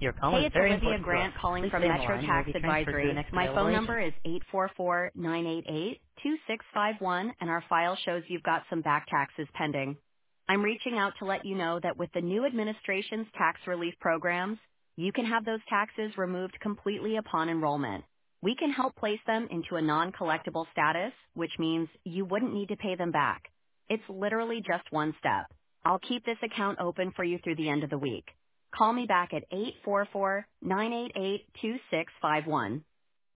Your call Hey, is it's very Olivia important to us. Grant calling Please from stay on the Metro line. You will Tax be transferred to the Advisory. next My available phone agent. number is 844-988-2651, and our file shows you've got some back taxes pending. I'm reaching out to let you know that with the new administration's tax relief programs, you can have those taxes removed completely upon enrollment. We can help place them into a non-collectible status, which means you wouldn't need to pay them back. It's literally just one step. I'll keep this account open for you through the end of the week. Call me back at 844-988-2651.